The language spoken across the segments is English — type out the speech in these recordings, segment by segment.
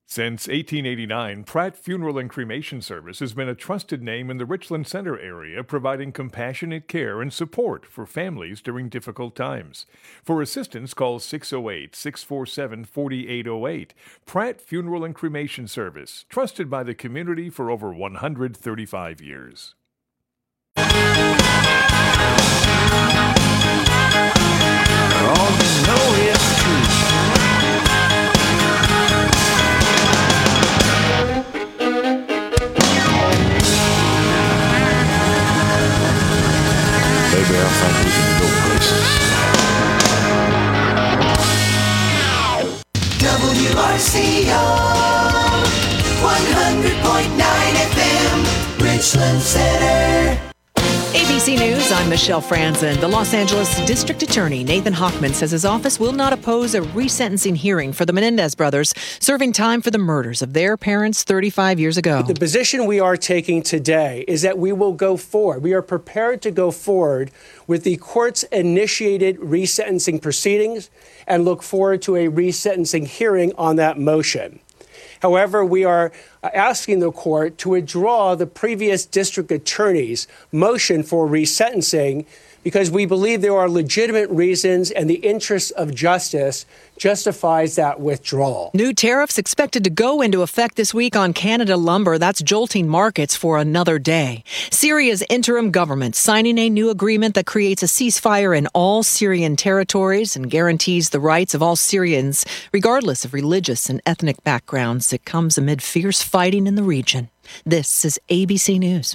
Since 1889, Pratt Funeral and Cremation Service has been a trusted name in the Richland Center area, providing compassionate care and support for families during difficult times. For assistance, call 608-647-4808. Pratt Funeral and Cremation Service, trusted by the community for over 135 years. All you know is true. Baby, I think we can go places. WRCO 100.9 FM, Richland Center. ABC News, I'm Michelle Franzen. The Los Angeles District Attorney Nathan Hochman says his office will not oppose a resentencing hearing for the Menendez brothers, serving time for the murders of their parents 35 years ago. The position we are taking today is that we will go forward. We are prepared to go forward with the court's initiated resentencing proceedings and look forward to a resentencing hearing on that motion. However, we are asking the court to withdraw the previous district attorney's motion for resentencing because we believe there are legitimate reasons and the interest of justice justifies that withdrawal. New tariffs expected to go into effect this week on Canada lumber. That's jolting markets for another day. Syria's interim government signing a new agreement that creates a ceasefire in all Syrian territories and guarantees the rights of all Syrians, regardless of religious and ethnic backgrounds. It comes amid fierce fighting in the region. This is ABC News.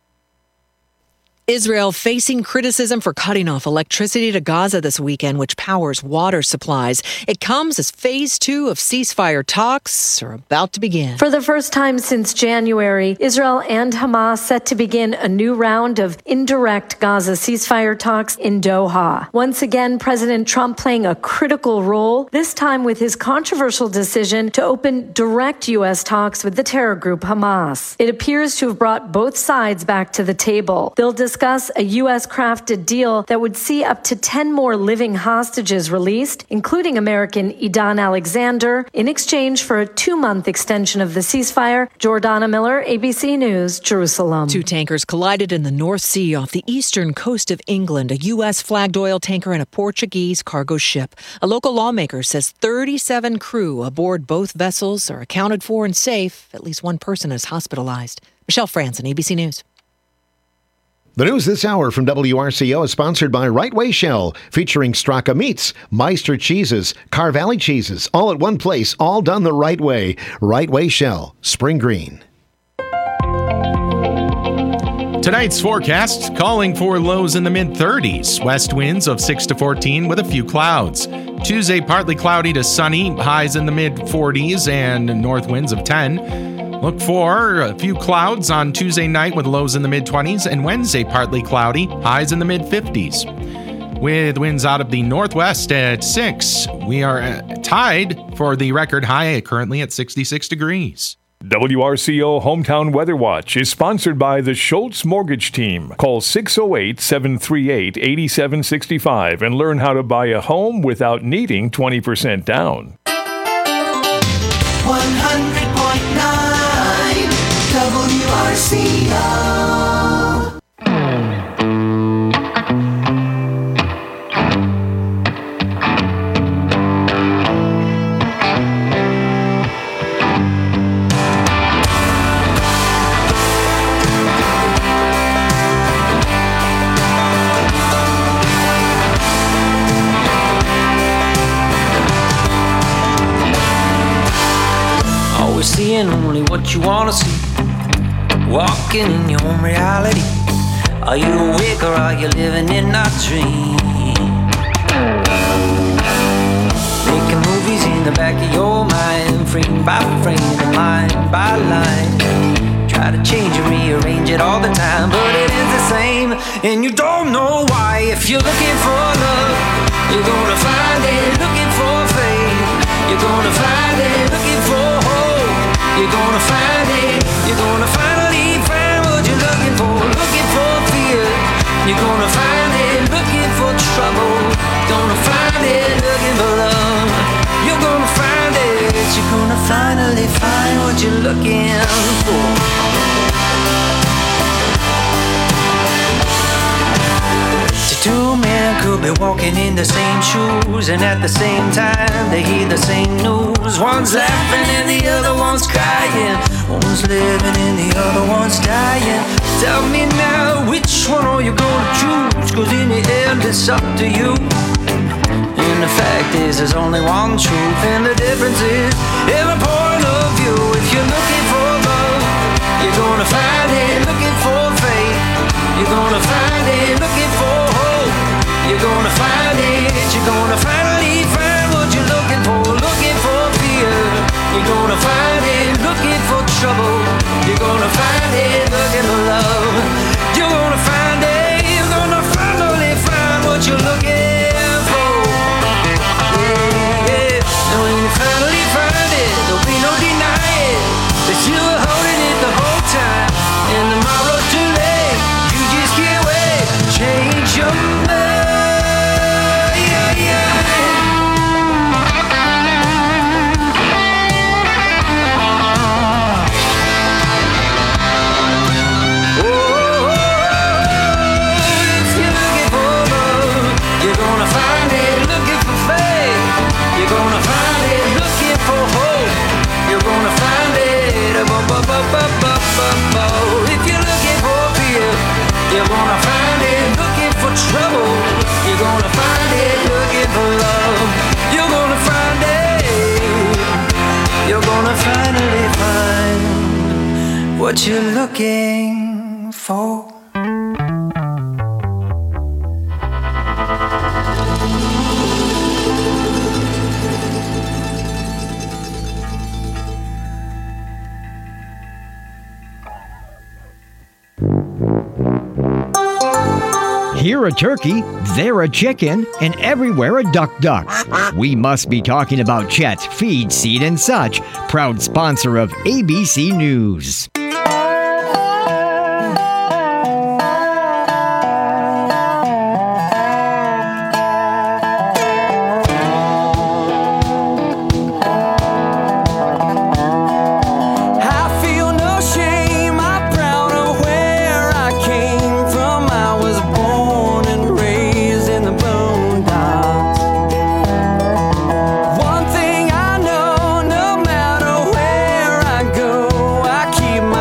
Israel facing criticism for cutting off electricity to Gaza this weekend, which powers water supplies. It comes as phase 2 of ceasefire talks are about to begin. For the first time since January, Israel and Hamas set to begin a new round of indirect Gaza ceasefire talks in Doha. Once again, President Trump playing a critical role, this time with his controversial decision to open direct U.S. talks with the terror group Hamas. It appears to have brought both sides back to the table. They'll discuss a U.S.-crafted deal that would see up to 10 more living hostages released, including American Idan Alexander, in exchange for a 2-month extension of the ceasefire. Jordana Miller, ABC News, Jerusalem. 2 tankers collided in the North Sea off the eastern coast of England, a U.S.-flagged oil tanker and a Portuguese cargo ship. A local lawmaker says 37 crew aboard both vessels are accounted for and safe. At least one person is hospitalized. Michelle Franzen, ABC News. The news this hour from WRCO is sponsored by Right Way Shell, featuring Straka Meats, Meister Cheeses, Carvalli Cheeses, all at one place, all done the right way. Right Way Shell, Spring Green. Tonight's forecast calling for lows in the mid-30s, west winds of 6 to 14 with a few clouds. Tuesday, partly cloudy to sunny, highs in the mid-40s and north winds of 10. Look for a few clouds on Tuesday night with lows in the mid-20s, and Wednesday partly cloudy, highs in the mid-50s. With winds out of the northwest at 6, we are tied for the record high currently at 66 degrees. WRCO Hometown Weather Watch is sponsored by the Schultz Mortgage Team. Call 608-738-8765 and learn how to buy a home without needing 20% down. 100.9 WRCO. Always seeing only what you want to see, walking in your own reality. Are you awake or are you living in a dream? Making movies in the back of your mind, frame by frame and line by line. Try to change and rearrange it all the time, but it is the same, and you don't know why. If you're looking for love, you're gonna find it. Looking for faith, you're gonna find it. Looking for hope, you're gonna find it. You're gonna finally find what you're looking for. Looking for fear, you're gonna find it. Looking for trouble, gonna find it. Looking for love, you're gonna find it. you're gonna finally find what you're looking for. Two men could be walking in the same shoes, and at the same time they hear the same news. One's laughing and the other one's crying. One's living and the other one's dying. Tell me now, which one are you gonna choose? Cause in the end it's up to you. And the fact is there's only one truth, and the difference is every point of view. If you're looking for love, you're gonna find it. Looking for faith, you're gonna find it. Looking for hope, you're gonna find it. You're gonna finally find what you're looking for. Looking for fear, you're gonna find it. Looking for trouble, you're gonna find it. Looking for love, you're gonna find it. You're gonna finally find what you're looking for. Yeah. And when you finally find it, there'll be no denying that you were holding it the whole time. And tomorrow's too late, you just can't wait. Change your mind. If you're looking for fear, you're gonna find it. Looking for trouble, you're gonna find it. Looking for love, you're gonna find it. You're gonna finally find what you're looking for. Here a turkey, there a chicken, and everywhere a duck. We must be talking about Chet Feed, Seed and Such, proud sponsor of ABC News. Keep my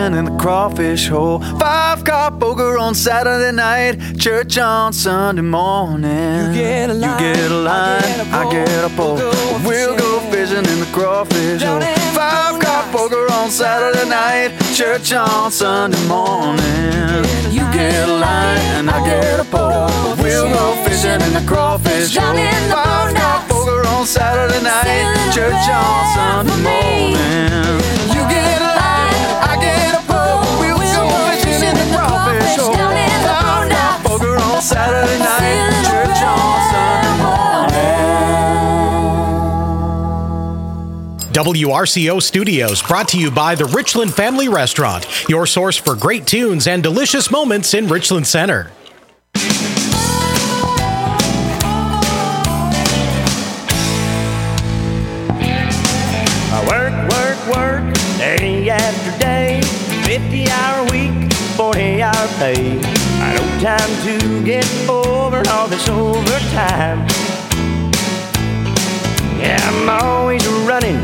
fishing in the crawfish hole. 5-card poker on Saturday night, church on Sunday morning. You get a line, I get a pole. We'll go fishing in the crawfish hole. 5-card poker on Saturday night, church on Sunday morning. You get a line and I get a pole. We'll go fishing in the crawfish hole. 5-card poker on Saturday night, church on Sunday morning. You get a line, I get a pole. We'll go fishing in the crawfish hole. 5-card poker on Saturday night, church on Sunday morning. WRCO Studios, brought to you by the Richland Family Restaurant, your source for great tunes and delicious moments in Richland Center. Work, day after day, 50-hour week, 40-hour pay. I no time to get over all this overtime. Yeah, I'm always running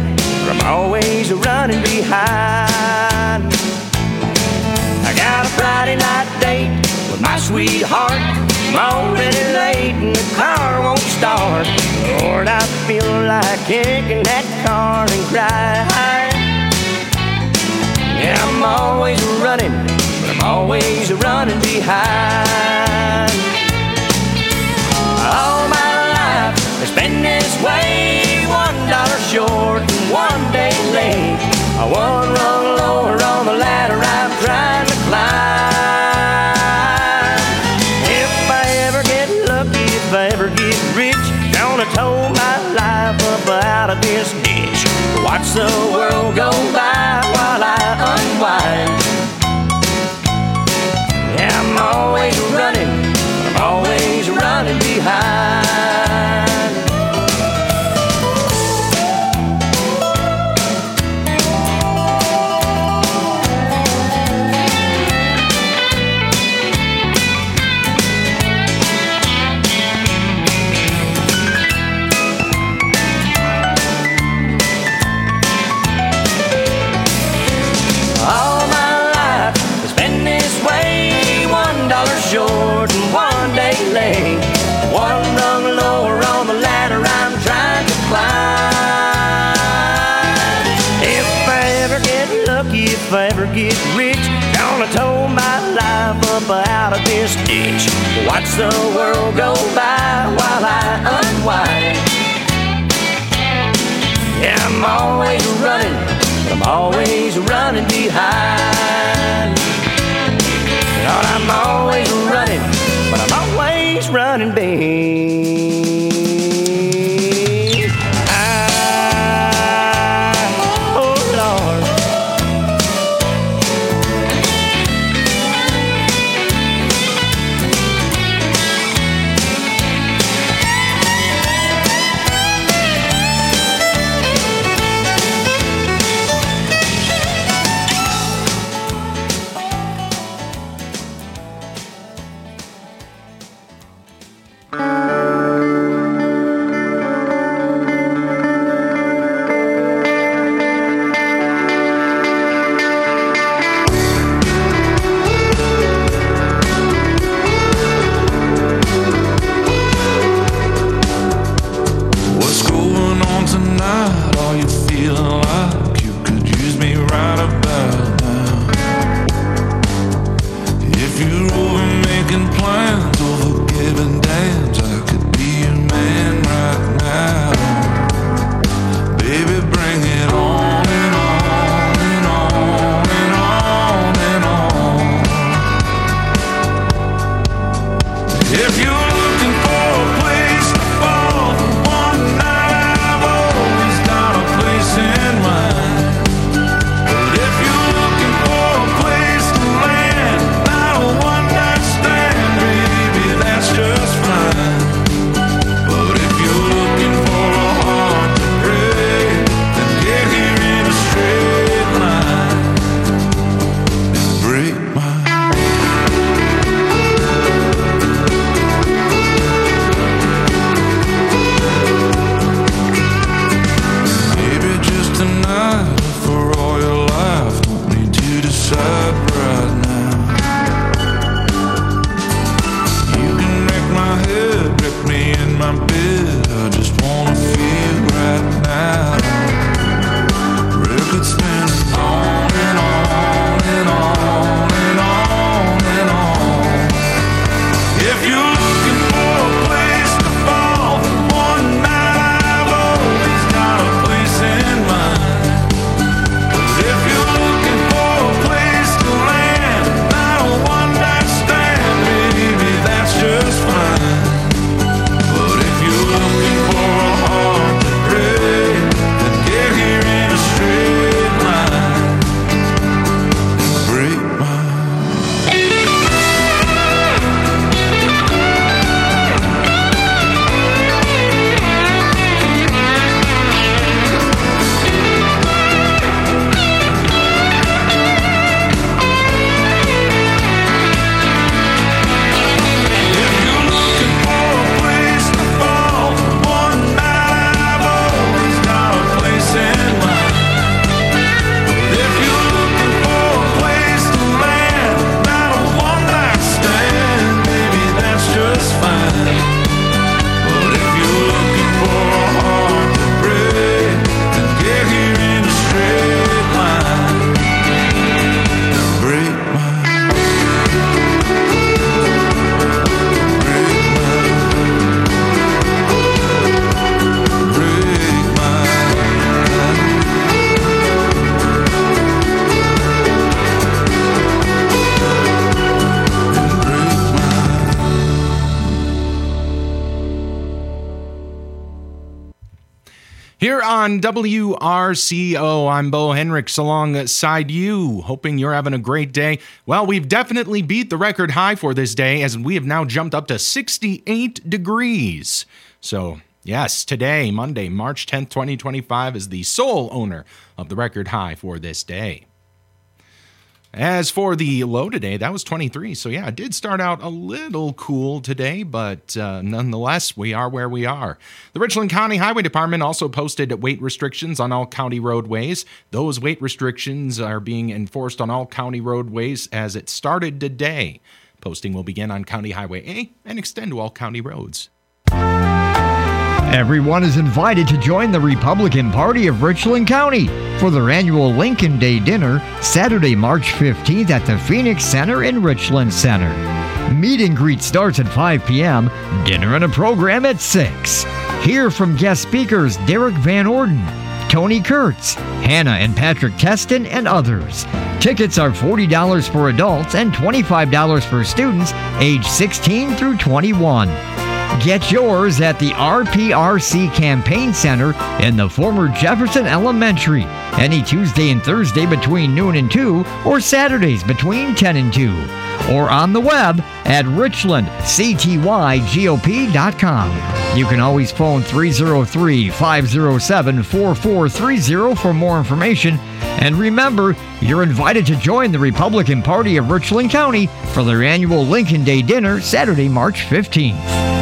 behind. I got a Friday night date with my sweetheart. I'm already late and the car won't start. Lord, I feel like kicking that car and crying. Yeah, I'm always running, but I'm always running behind. All my life has been this way, $1 short and 1 day late. One rung lower on the ladder I'm trying to climb. If I ever get lucky, if I ever get rich, gonna tow my life up out of this ditch. Watch the world go by while I unwind. Yeah, I'm always running, but I'm always running behind. Short and 1 day late, one rung lower on the ladder I'm trying to climb. If I ever get lucky, if I ever get rich, gonna tow my life up out of this ditch. Watch the world go by while I unwind. Yeah, I'm always running, but I'm always running behind. Lord, I'm always running, but I'm always running behind. Oh, Lord. on WRCO, I'm Bo Henricks alongside you, hoping you're having a great day. Well, we've definitely beat the record high for this day, as we have now jumped up to 68 degrees. So, yes, today, Monday, March 10th, 2025, is the sole owner of the record high for this day. As for the low today, that was 23. So yeah, it did start out a little cool today, but nonetheless, we are where we are. The Richland County Highway Department also posted weight restrictions on all county roadways. Those weight restrictions are being enforced on all county roadways as it started today. Posting will begin on County Highway A and extend to all county roads. Everyone is invited to join the Republican Party of Richland County for their annual Lincoln Day dinner, Saturday, March 15th at the Phoenix Center in Richland Center. Meet and greet starts at 5 p.m., dinner and a program at 6. Hear from guest speakers Derek Van Orden, Tony Kurtz, Hannah and Patrick Teston, and others. Tickets are $40 for adults and $25 for students age 16 through 21. Get yours at the RPRC Campaign Center in the former Jefferson Elementary, any Tuesday and Thursday between noon and 2, or Saturdays between 10 and 2, or on the web at richlandctygop.com. You can always phone 303-507-4430 for more information. And remember, you're invited to join the Republican Party of Richland County for their annual Lincoln Day dinner, Saturday, March 15th.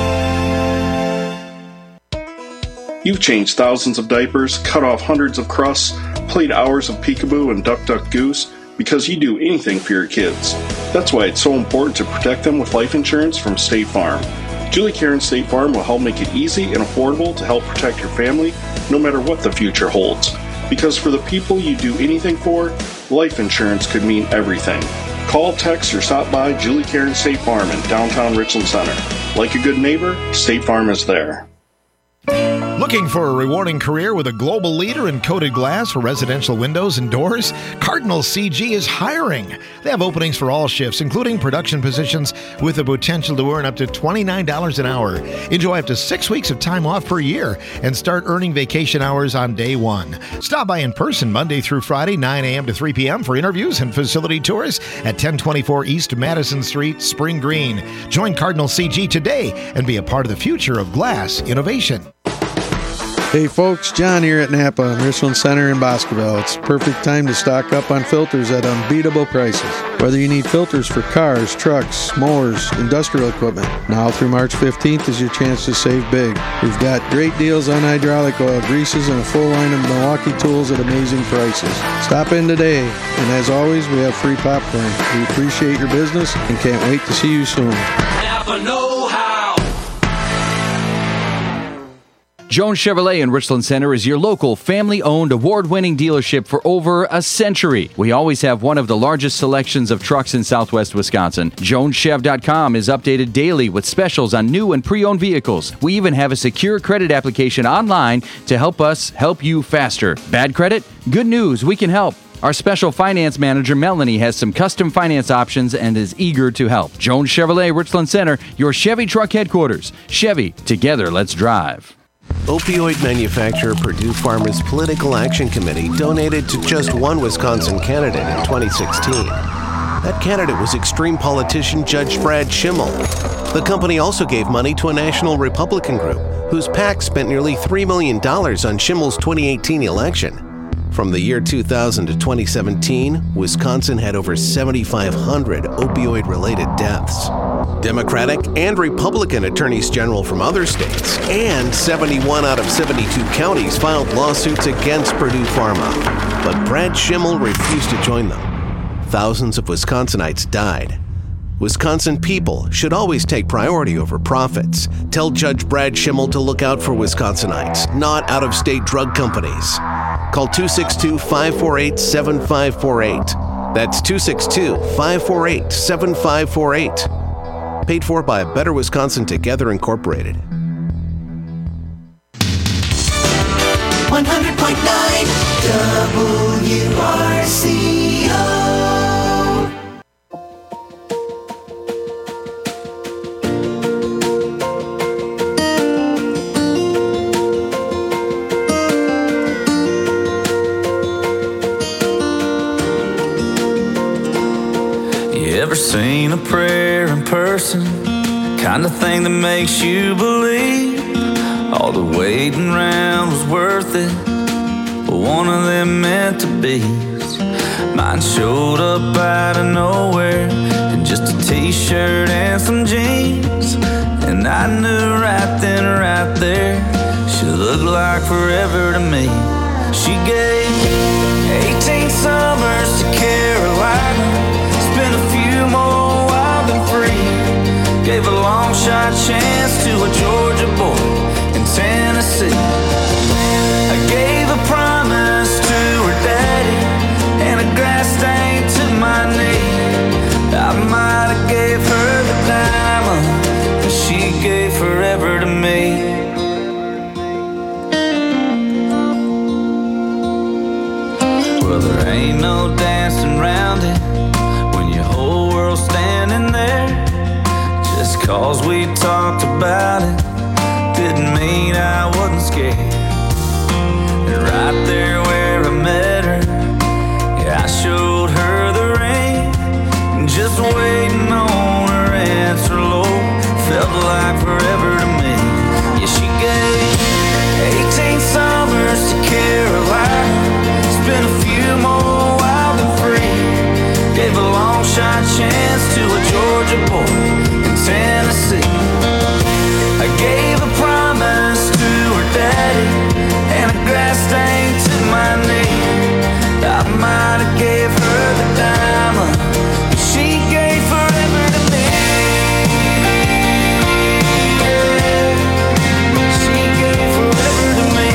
You've changed thousands of diapers, cut off hundreds of crusts, played hours of peekaboo and duck duck goose because you do anything for your kids. That's why it's so important to protect them with life insurance from State Farm. Julie Karen State Farm will help make it easy and affordable to help protect your family no matter what the future holds. Because for the people you do anything for, life insurance could mean everything. Call, text, or stop by Julie Karen State Farm in downtown Richland Center. Like a good neighbor, State Farm is there. Looking for a rewarding career with a global leader in coated glass for residential windows and doors? Cardinal CG is hiring. They have openings for all shifts, including production positions with the potential to earn up to $29 an hour. Enjoy up to 6 weeks of time off per year and start earning vacation hours on day one. Stop by in person Monday through Friday, 9 a.m. to 3 p.m. for interviews and facility tours at 1024 East Madison Street, Spring Green. Join Cardinal CG today and be a part of the future of glass innovation. Hey folks, John here at Napa, Richland Center in Boscoville. It's perfect time to stock up on filters at unbeatable prices. Whether you need filters for cars, trucks, mowers, industrial equipment, now through March 15th is your chance to save big. We've got great deals on hydraulic oil, greases, and a full line of Milwaukee tools at amazing prices. Stop in today, and as always, we have free popcorn. We appreciate your business and can't wait to see you soon. Napa know-how. Jones Chevrolet in Richland Center is your local, family-owned, award-winning dealership for over a century. We always have one of the largest selections of trucks in southwest Wisconsin. JonesChev.com is updated daily with specials on new and pre-owned vehicles. We even have a secure credit application online to help us help you faster. Bad credit? Good news, we can help. Our special finance manager, Melanie, has some custom finance options and is eager to help. Jones Chevrolet, Richland Center, your Chevy truck headquarters. Chevy, together, let's drive. Opioid manufacturer Purdue Pharma's Political Action Committee donated to just one Wisconsin candidate in 2016. That candidate was extreme politician Judge Brad Schimmel. The company also gave money to a national Republican group whose PAC spent nearly $3 million on Schimmel's 2018 election. From the year 2000 to 2017, Wisconsin had over 7,500 opioid-related deaths. Democratic and Republican attorneys general from other states and 71 out of 72 counties filed lawsuits against Purdue Pharma. But Brad Schimmel refused to join them. Thousands of Wisconsinites died. Wisconsin people should always take priority over profits. Tell Judge Brad Schimmel to look out for Wisconsinites, not out-of-state drug companies. Call 262-548-7548. That's 262-548-7548. Paid for by A Better Wisconsin Together Incorporated. 100.9 WRCO. seen a prayer in person? Kind of thing that makes you believe all the waiting around was worth it. But one of them meant to be. Mine showed up out of nowhere in just a t-shirt and some jeans. And I knew right then, right there, she looked like forever to me. She gave 18 summers to Carolina, spent a few more wild and free. Gave a long shot chance to a Georgia boy in Tennessee. I gave a promise to her daddy and a grass stain to my knee. I might have gave her the diamond, but she gave forever to me. Well, there ain't no dancing around it when your whole world's standing there. Just 'cause we talked about it didn't mean I wasn't scared. And right there where I met her, yeah, I showed her the ring. Just waiting on her answer, Lord, felt like forever to me. Yeah, she gave 18 summers to Carolina, spent a few more wild and free. Gave a long shot chance to a Georgia boy in Tennessee. I gave a promise to her daddy and a grass stain to my knee. I might have gave her the diamond, but she gave forever to me. She gave forever to me.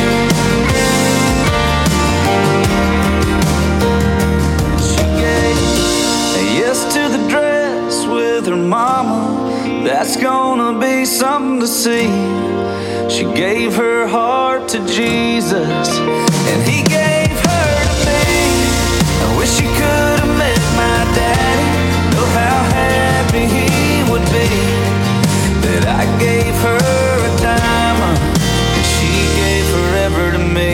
She gave a yes to the dress with her mama. That's gonna be something to see. She gave her heart to Jesus, and he gave her to me. I wish you could have met my daddy. Know how happy he would be that I gave her a diamond, and she gave forever to me.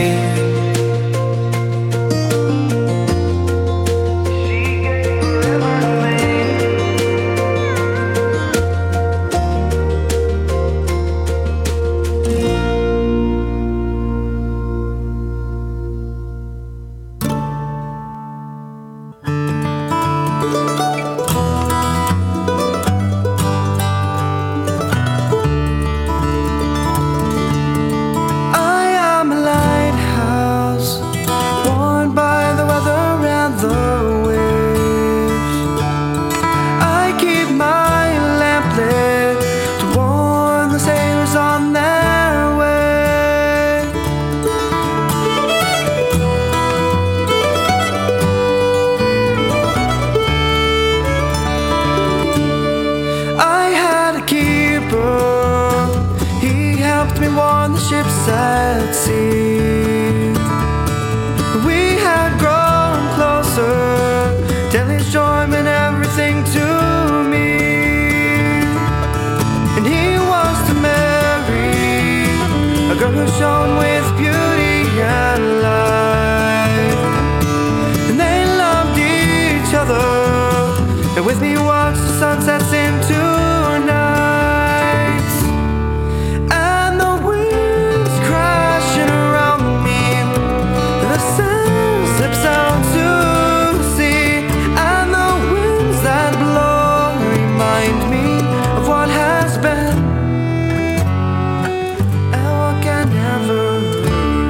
Never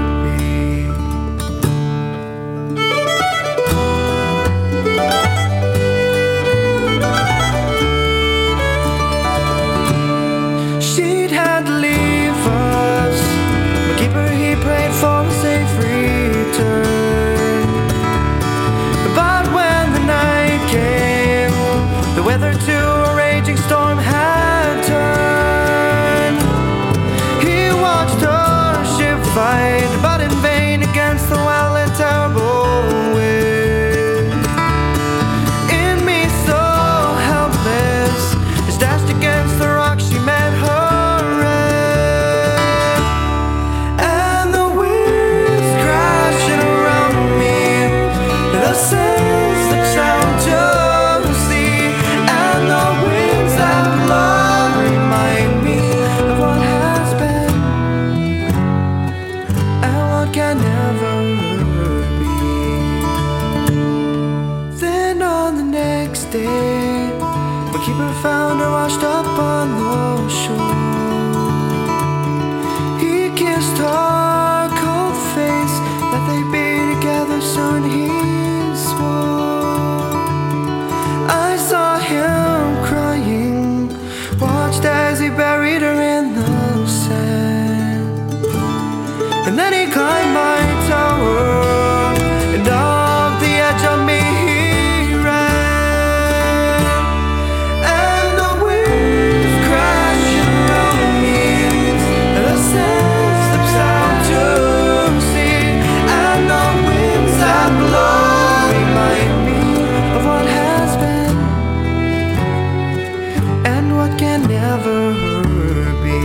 keeper found her washed up on the shore. He kissed her cold face that they'd be together soon, he swore. I saw him crying, watched as he buried her in the sand. And then he climbed my tower, and off the edge of me he ran. And the winds crashing around me, and the sand slips out to sea. And the winds that blow remind me of what has been, and what can never be.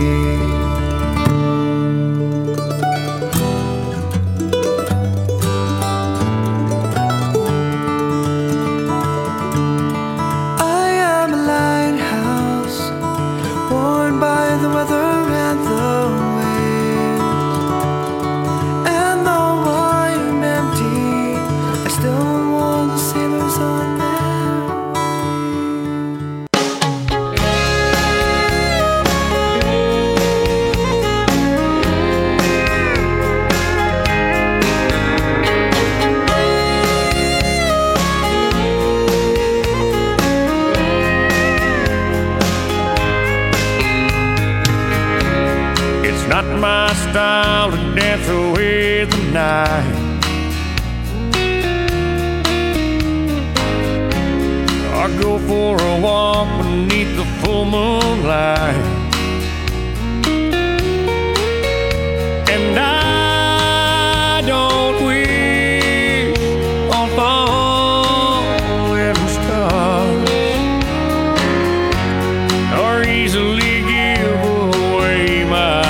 Not my style to dance away the night. I go for a walk beneath the full moonlight, and I don't wish on falling stars or easily give away my.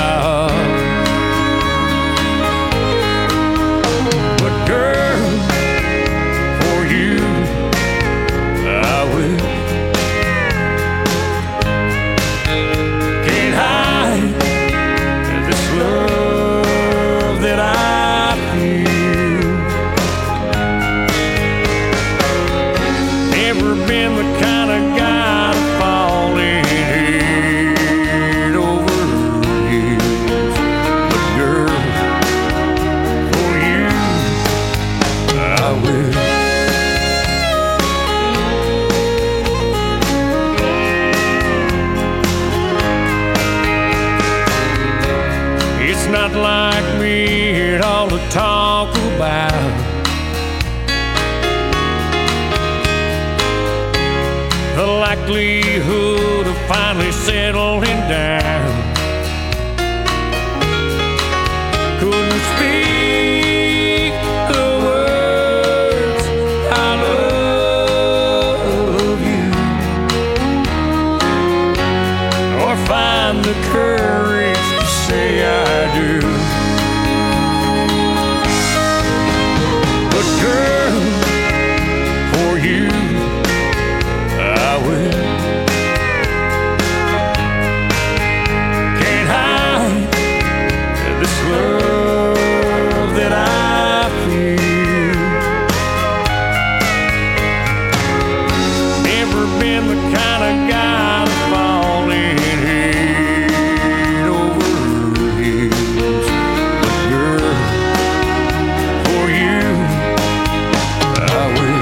Not like me at all to talk about the likelihood of finally settling down. Couldn't speak the words I love you, or find the courage to say I do. But girl, for you I will. Can't hide this love that I feel. Never been the kind of guy to fall in head over heels. But girl, for you I will.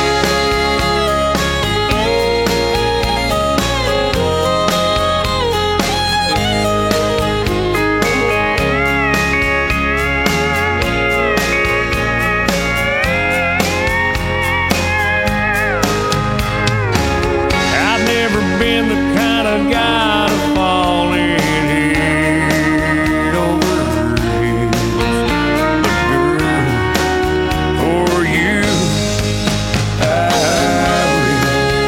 I've never been the kind of guy to fall in head over heels. But girl, for you I will.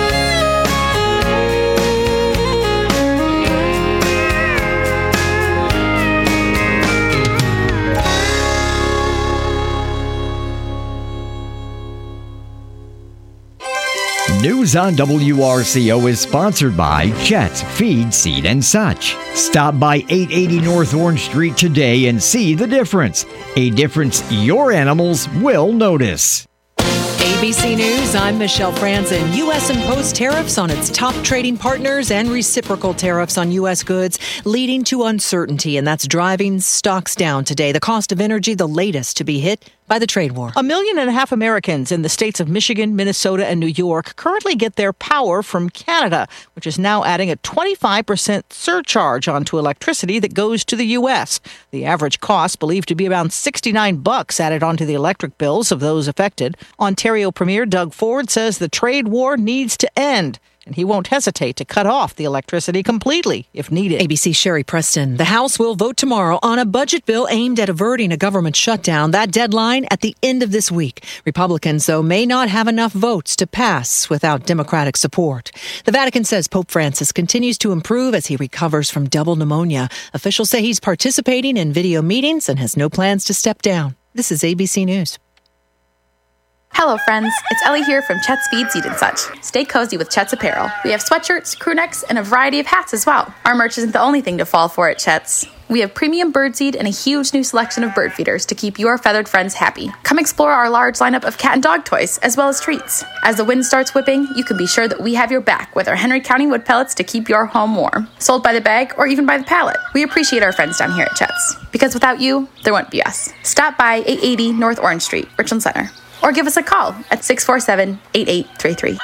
News on WRCO is sponsored by Chet's Feed, Seed, and Such. Stop by 880 North Orange Street today and see the difference. A difference your animals will notice. ABC News, I'm Michelle Franzen. U.S. imposed tariffs on its top trading partners and reciprocal tariffs on U.S. goods, leading to uncertainty, and that's driving stocks down today. The cost of energy, the latest to be hit by the trade war. 1.5 million Americans in the states of Michigan, Minnesota, and New York currently get their power from Canada, which is now adding a 25% surcharge onto electricity that goes to the U.S. The average cost believed to be around $69 added onto the electric bills of those affected. Ontario Premier Doug Ford says the trade war needs to end, and he won't hesitate to cut off the electricity completely if needed. ABC Sherry Preston. The House will vote tomorrow on a budget bill aimed at averting a government shutdown. That deadline at the end of this week. Republicans, though, may not have enough votes to pass without Democratic support. The Vatican says Pope Francis continues to improve as he recovers from double pneumonia. Officials say he's participating in video meetings and has no plans to step down. This is ABC News. Hello friends, it's Ellie here from Chet's Feed Seed & Such. Stay cozy with Chet's apparel. We have sweatshirts, crew necks, and a variety of hats as well. Our merch isn't the only thing to fall for at Chet's. We have premium birdseed and a huge new selection of bird feeders to keep your feathered friends happy. Come explore our large lineup of cat and dog toys, as well as treats. As the wind starts whipping, you can be sure that we have your back with our Henry County wood pellets to keep your home warm. Sold by the bag or even by the pallet. We appreciate our friends down here at Chet's, because without you, there wouldn't be us. Stop by 880 North Orange Street, Richland Center. Or give us a call at 647-8833.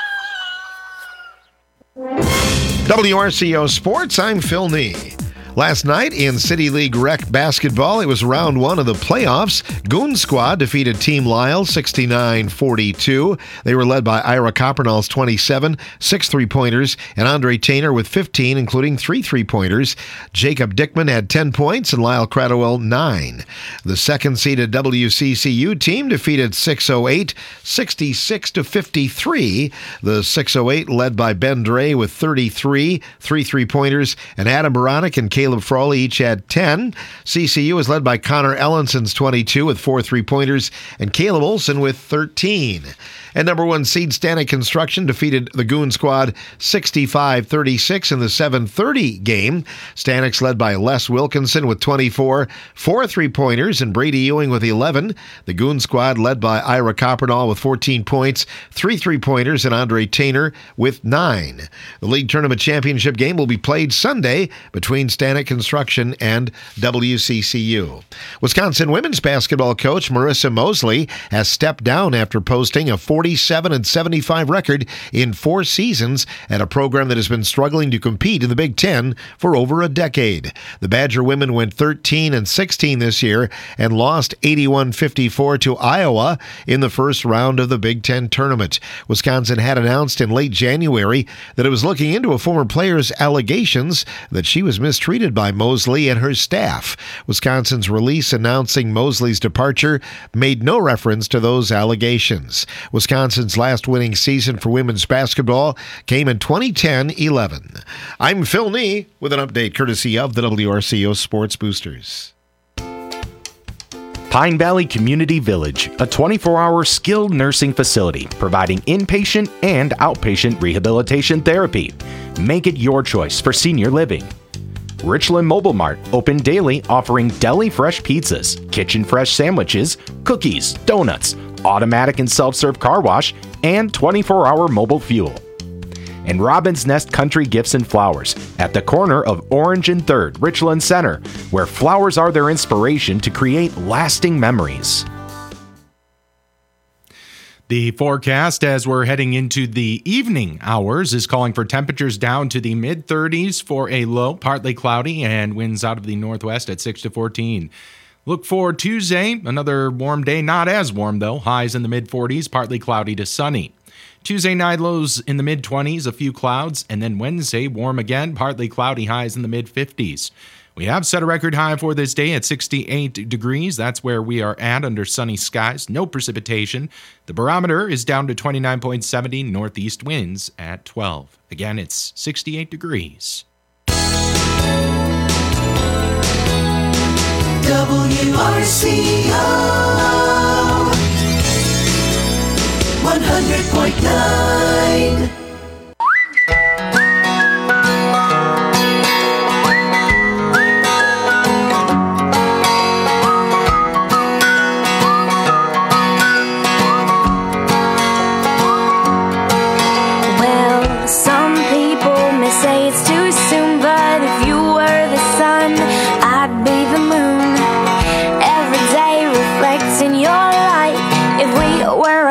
WRCO Sports, I'm Phil Nee. Last night in City League Rec basketball, it was round one of the playoffs. Goon Squad defeated Team Lyle 69-42. They were led by Ira Coppernall's 27, 6 3-pointers, and Andre Tainer with 15, including 3 3-pointers. Jacob Dickman had 10 points and Lyle Cradwell 9. The second-seeded WCCU team defeated 608, 66-53. The 608 led by Ben Dre with 33, 3 3-pointers, and Adam Baranek and Caleb Frawley each had 10. CCU was led by Connor Ellenson's 22 with 4 3-pointers and Caleb Olson with 13. And number one seed Stanek Construction defeated the Goon Squad 65-36 in the 7:30 game. Stanek's led by Les Wilkinson with 24, 4 3-pointers, and Brady Ewing with 11. The Goon Squad led by Ira Coppernall with 14 points, 3 3-pointers, and Andre Tainer with 9. The league tournament championship game will be played Sunday between Stanek Construction and WCCU. Wisconsin women's basketball coach Marissa Mosley has stepped down after posting a 47-75 record in 4 seasons at a program that has been struggling to compete in the Big Ten for over a decade. The Badger women went 13-16 this year and lost 81-54 to Iowa in the first round of the Big Ten tournament. Wisconsin had announced in late January that it was looking into a former player's allegations that she was mistreated by Mosley and her staff. Wisconsin's release announcing Mosley's departure made no reference to those allegations. Wisconsin's last winning season for women's basketball came in 2010-11. I'm Phil Nee with an update courtesy of the WRCO Sports Boosters. Pine Valley Community Village, a 24-hour skilled nursing facility providing inpatient and outpatient rehabilitation therapy. Make it your choice for senior living. Richland Mobile Mart, open daily, offering deli fresh pizzas, kitchen fresh sandwiches, cookies, donuts, automatic and self-serve car wash, and 24-hour mobile fuel. And Robin's Nest Country Gifts and Flowers at the corner of Orange and 3rd, Richland Center, where flowers are their inspiration to create lasting memories. The forecast as we're heading into the evening hours is calling for temperatures down to the mid-30s for a low, partly cloudy, and winds out of the northwest at 6 to 14. Look for Tuesday, another warm day, not as warm though, highs in the mid-40s, partly cloudy to sunny. Tuesday night lows in the mid-20s, a few clouds, and then Wednesday warm again, partly cloudy, highs in the mid-50s. We have set a record high for this day at 68 degrees. That's where we are at under sunny skies, no precipitation. The barometer is down to 29.70, northeast winds at 12. Again, it's 68 degrees. WRCO 100.9.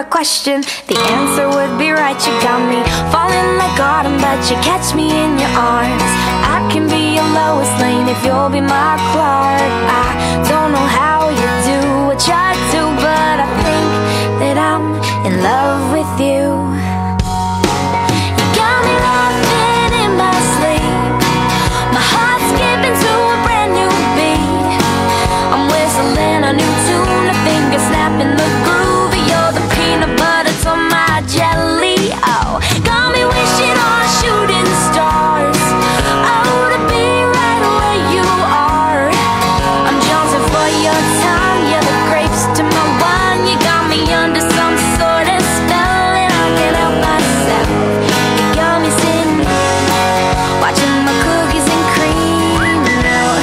a question, the answer would be right. You got me falling like autumn, but you catch me in your arms. I can be your Lois Lane if you'll be my Clark. I don't know how you do what you do, but I think that I'm in love with you. You got me laughing in my sleep, my heart's skipping to a brand new beat. I'm whistling a new tune, a finger snapping the groove. You're the peanut butter to my jelly. Oh, got me wishing on shooting stars. Oh, to be right where you are. I'm jonesing for your time. You're the grapes to my wine. You got me under some sort of spell, and I can't help myself. You got me sitting watching my cookies and cream melt.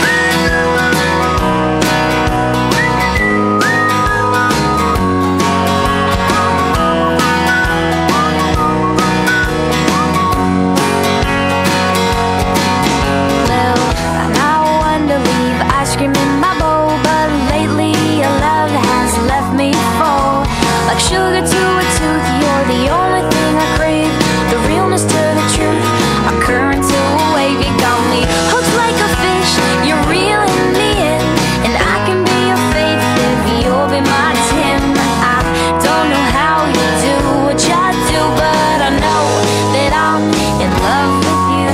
Sugar to a tooth, you're the only thing I crave. The realness to the truth, a current to a wave. You got me hooked like a fish, you're reeling me in, and I can be your faith if you'll be my Tim. I don't know how you do what you do, but I know that I'm in love with you.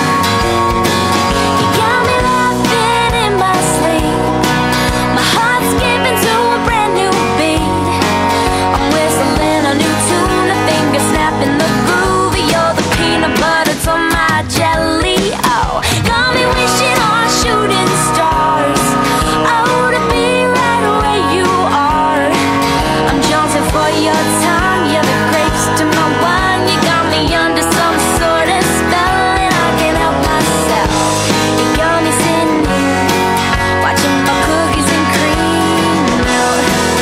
You got me laughing in my sleep, my heart's skipping to a brand new beat. I'm whistling a new tune, a finger snapping the groove. You're the peanut butter to my jelly. Oh, got me wishing on shooting stars. Oh, to be right where you are. I'm jonesing for your time. You're the grapes to my wine. You got me under some sort of spell, and I can't help myself. You got me sitting here watching my cookies and cream melt.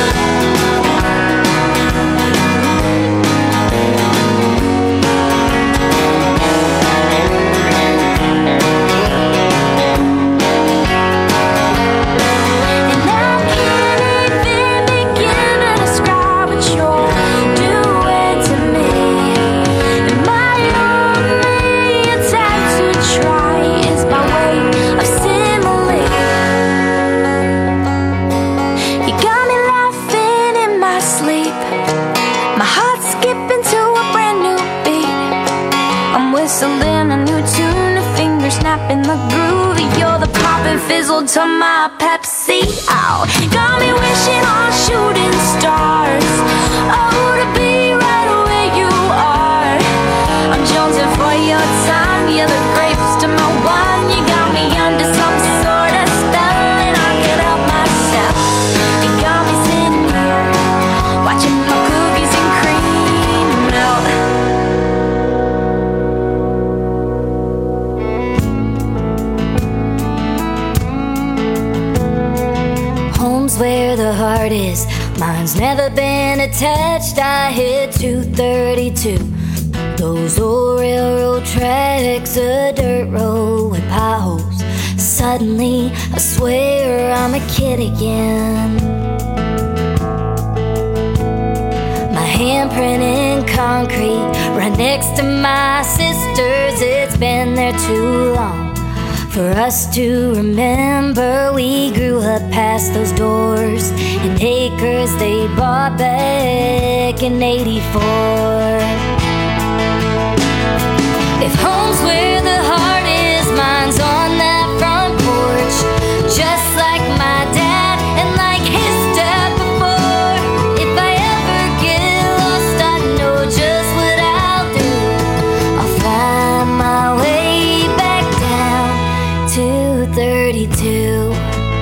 Whistling a new tune, a finger snapping the groove. You're the pop and fizzle to my Pepsi. Oh, got me wishing on shooting stars. Oh, to be right where you are. I'm jonesing for your time. You're the grapes to my wine. You got me under some sort of spell, and I can't help myself. You got me sitting here watching my cookies and cream melt. Home's where the heart is. Mine's never been attached. I hit 232. Those old railroad tracks, a dirt road with potholes. Suddenly, I swear I'm a kid again. My handprint in concrete, right next to my sister's. It's been there too long for us to remember. We grew up past those doors and acres they bought back in '84. If home's where the heart is, mine's on that front porch. Just like my dad and like his dad before. If I ever get lost, I know just what I'll do. I'll find my way back down to 32.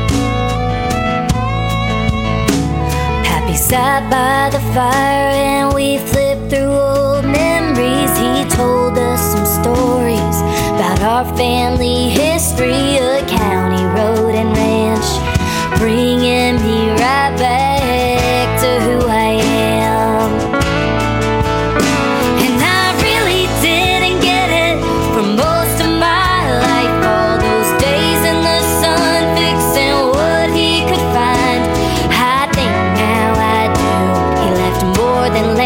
Happy sat by the fire and we flipped through old memories. He told us some stories about our family history, a county road and ranch, bringing me right back to who I am. And I really didn't get it for most of my life. All those days in the sun fixing what he could find. I think now I do. He left more than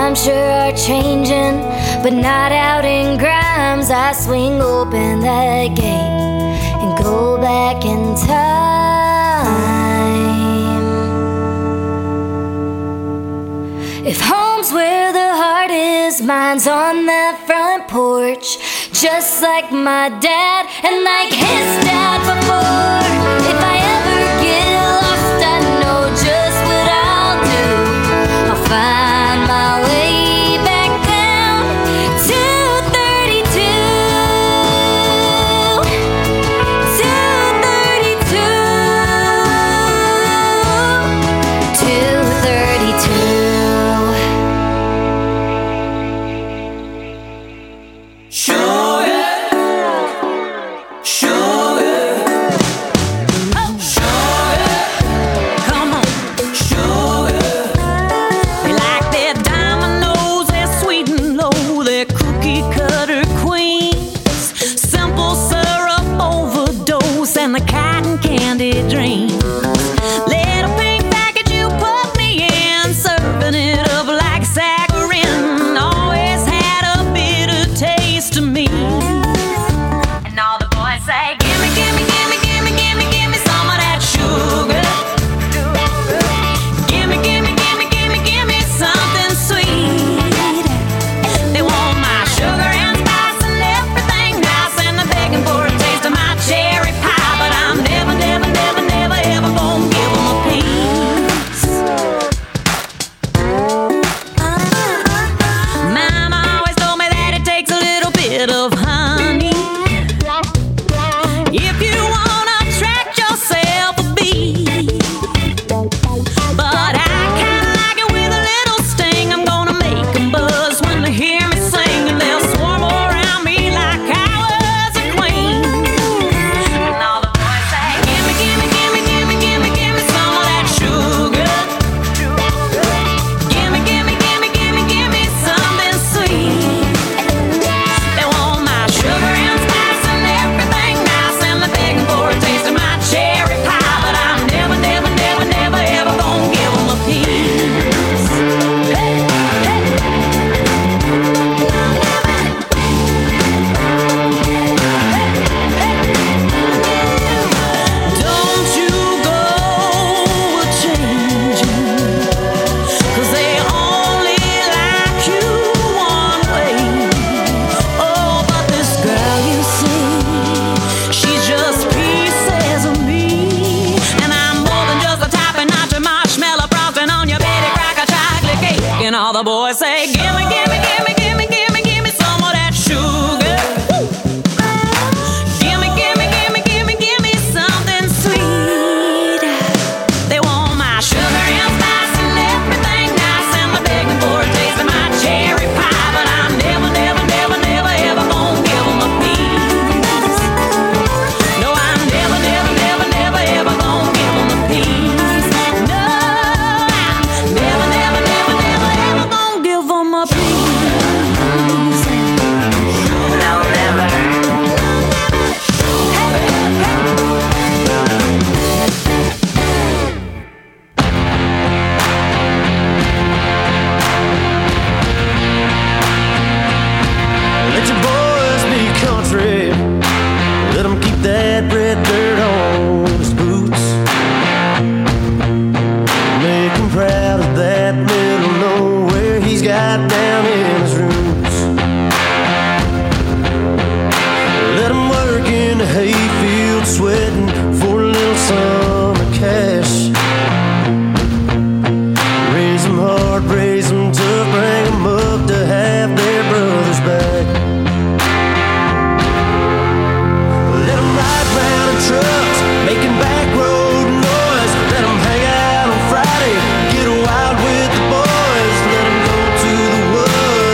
I'm sure are changing, but not out in Grimes. I swing open that gate and go back in time. If home's where the heart is, mine's on that front porch, just like my dad and like his dad before. If I ever get lost, I know just what I'll do. I'll find my way back down to 32. Get wild with the boys, let them go to the woods.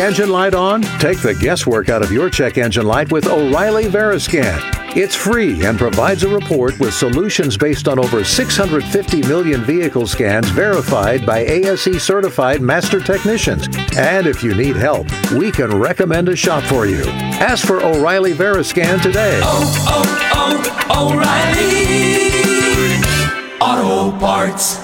engine light on? Take the guesswork out of your check engine light with O'Reilly Veriscan. It's free and provides a report with solutions based on over 650 million vehicle scans verified by ASE certified master technicians. And if you need help, we can recommend a shop for you. Ask for O'Reilly Veriscan today. O'Reilly Auto Parts.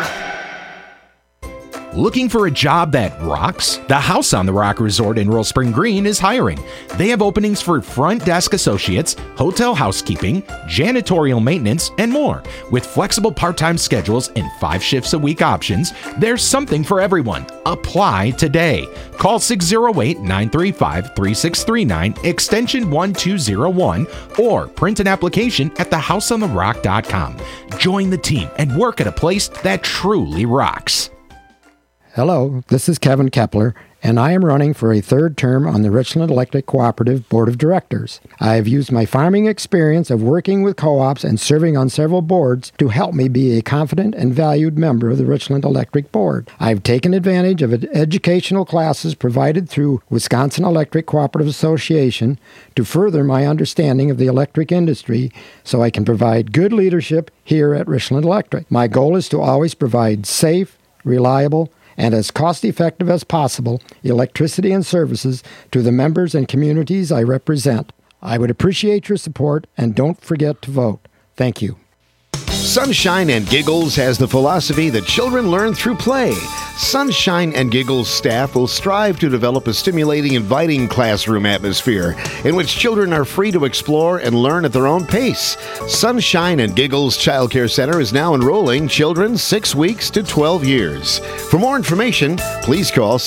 Looking for a job that rocks? The House on the Rock Resort in Royal Spring Green is hiring. They have openings for front desk associates, hotel housekeeping, janitorial maintenance, and more. With flexible part-time schedules and 5 shifts a week options, there's something for everyone. Apply today. Call 608-935-3639, extension 1201, or print an application at thehouseontherock.com. Join the team and work at a place that truly rocks. Hello, this is Kevin Kepler, and I am running for a third term on the Richland Electric Cooperative Board of Directors. I have used my farming experience of working with co-ops and serving on several boards to help me be a confident and valued member of the Richland Electric Board. I've taken advantage of educational classes provided through Wisconsin Electric Cooperative Association to further my understanding of the electric industry so I can provide good leadership here at Richland Electric. My goal is to always provide safe, reliable, and as cost-effective as possible electricity and services to the members and communities I represent. I would appreciate your support, and don't forget to vote. Thank you. Sunshine and Giggles has the philosophy that children learn through play. Sunshine and Giggles staff will strive to develop a stimulating, inviting classroom atmosphere in which children are free to explore and learn at their own pace. Sunshine and Giggles Child Care Center is now enrolling children 6 weeks to 12 years. For more information, please call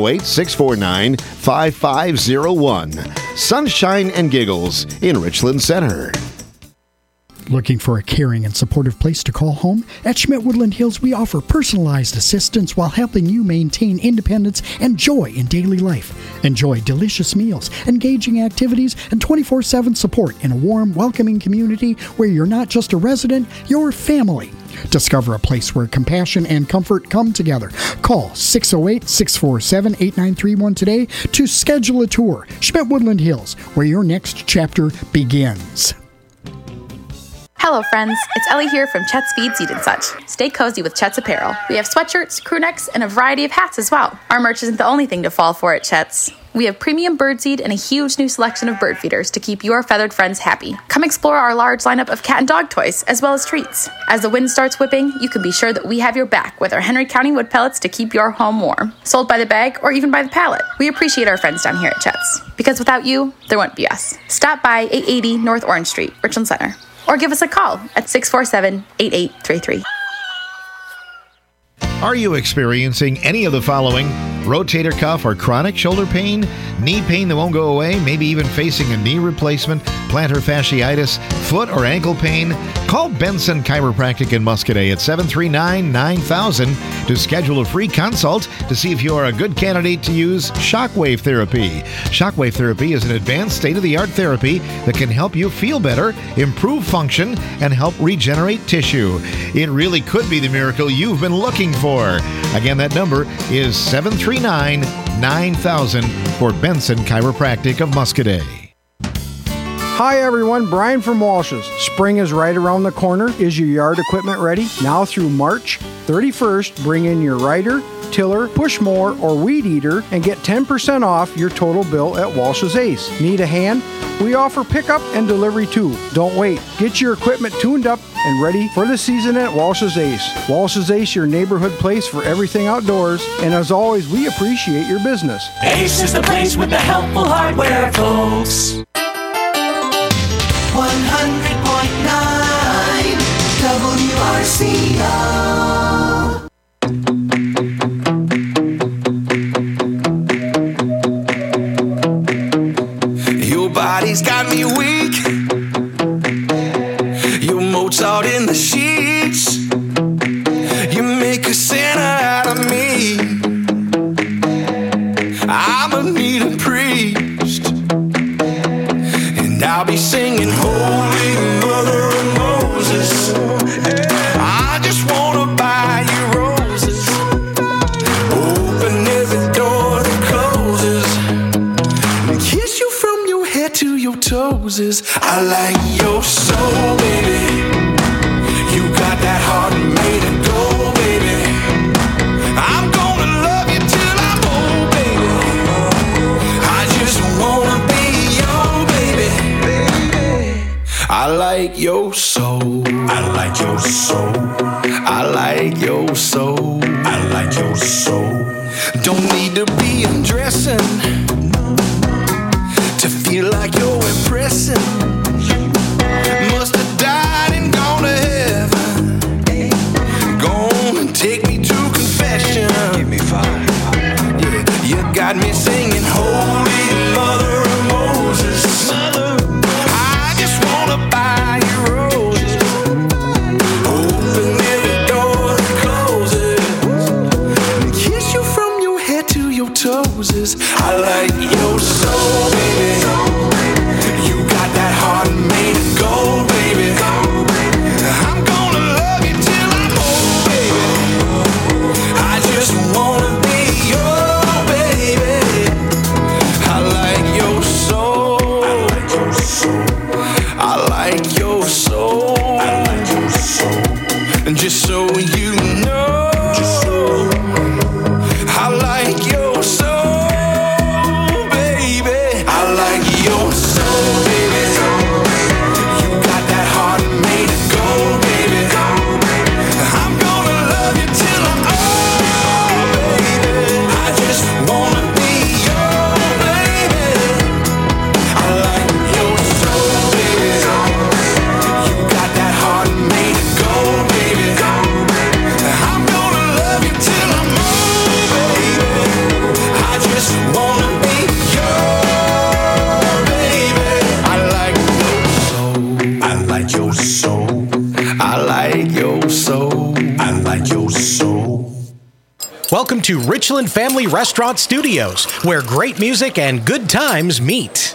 608-649-5501. Sunshine and Giggles in Richland Center. Looking for a caring and supportive place to call home? At Schmidt Woodland Hills, we offer personalized assistance while helping you maintain independence and joy in daily life. Enjoy delicious meals, engaging activities, and 24/7 support in a warm, welcoming community where you're not just a resident, you're family. Discover a place where compassion and comfort come together. Call 608-647-8931 today to schedule a tour. Schmidt Woodland Hills, where your next chapter begins. Hello, friends. It's Ellie here from Chet's Feed, Seed and Such. Stay cozy with Chet's apparel. We have sweatshirts, crew necks, and a variety of hats as well. Our merch isn't the only thing to fall for at Chet's. We have premium birdseed and a huge new selection of bird feeders to keep your feathered friends happy. Come explore our large lineup of cat and dog toys, as well as treats. As the wind starts whipping, you can be sure that we have your back with our Henry County wood pellets to keep your home warm. Sold by the bag or even by the pallet. We appreciate our friends down here at Chet's. Because without you, there wouldn't be us. Stop by 880 North Orange Street, Richland Center. Or give us a call at 647-8833. Are you experiencing any of the following? Rotator cuff or chronic shoulder pain? Knee pain that won't go away? Maybe even facing a knee replacement? Plantar fasciitis? Foot or ankle pain? Call Benson Chiropractic in Muscadet at 739-9000 to schedule a free consult to see if you are a good candidate to use shockwave therapy. Shockwave therapy is an advanced state-of-the-art therapy that can help you feel better, improve function, and help regenerate tissue. It really could be the miracle you've been looking for. Again, that number is 739-9000 for Benson Chiropractic of Muscadet. Hi everyone, Brian from Walsh's. Spring is right around the corner. Is your yard equipment ready? Now through March 31st, bring in your rider, tiller, push mower, or weed eater and get 10% off your total bill at Walsh's Ace. Need a hand? We offer pickup and delivery too. Don't wait. Get your equipment tuned up and ready for the season at Walsh's Ace. Walsh's Ace, your neighborhood place for everything outdoors. And as always, we appreciate your business. Ace is the place with the helpful hardware, folks. 100.9 WRCO. Your body's got me weak. You're Mozart in the sheets. You make a sinner out of me. I'm a needing priest, and I'll be singing Holy Mother of Moses. I just wanna buy you roses. Open every door that closes. toes is I like your soul, baby. You got that heart made of gold, baby. I'm gonna love you till I'm old, baby. I just wanna be your baby. I like your soul. I like your soul. I like your soul. I like your soul. Don't need to be undressing to feel like you're impressing. Must have died and gone to heaven. Gonna take me to confession. Give me 5. Yeah, you got me singing Holy Mother of Moses. I just wanna buy you roses. Open every door that closes. Kiss you from your head to your toes. I like your soul, baby. You got that heart made of gold, baby. I'm gonna love you till I'm old, baby. I just wanna be your baby. I like your soul. I like your soul. I like your soul. I like your soul. And just so you know, I like your soul, baby. I like your soul, baby. You got that heart made of gold, baby. I'm gonna love you till I'm old, baby. I just wanna be your baby. I like your soul, baby. You got that heart made of gold, baby. I'm gonna love you till I'm old, baby. I just wanna be your baby. I like your soul. I like your soul. I like your soul. I like your soul. Welcome to Richland Family Restaurant Studios, where great music and good times meet.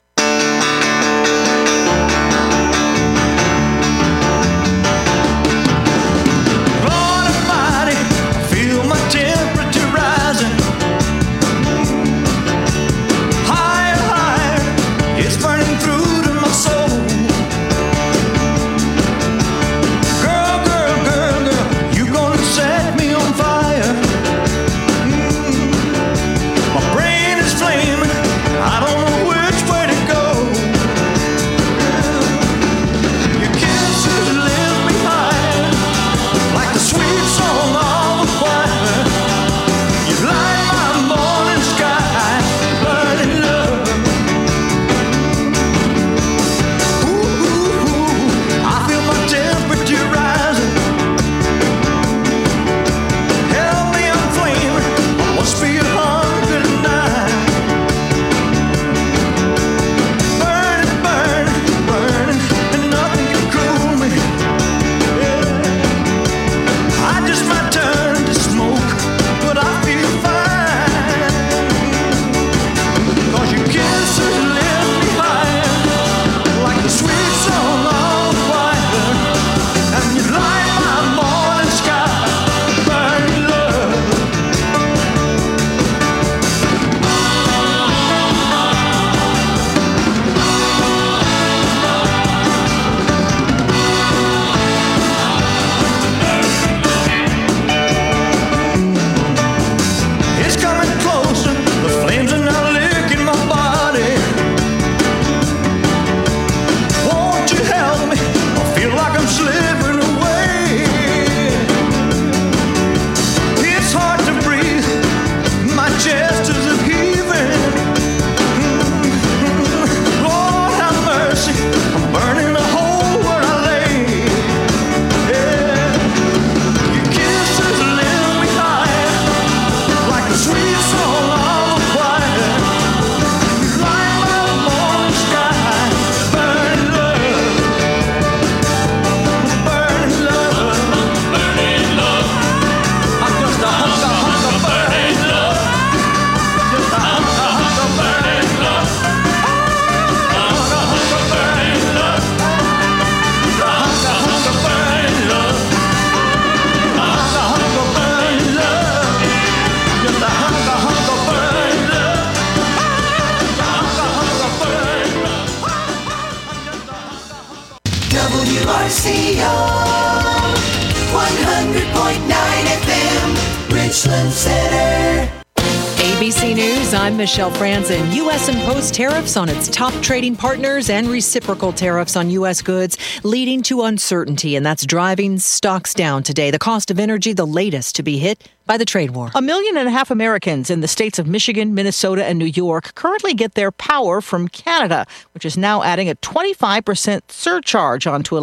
Lord Almighty, feel my temperature rising. Higher, higher, it's burning through to my soul. Girl, girl, girl, girl, you gonna set me on fire. My brain is flaming, I don't know which 100.9 FM, Richland Center. ABC News, I'm Michelle Franzen. U.S. imposed tariffs on its top trading partners and reciprocal tariffs on U.S. goods, leading to uncertainty, and that's driving stocks down today. The cost of energy, the latest to be hit by the trade war. 1.5 million Americans in the states of Michigan, Minnesota, and New York currently get their power from Canada, which is now adding a 25% surcharge onto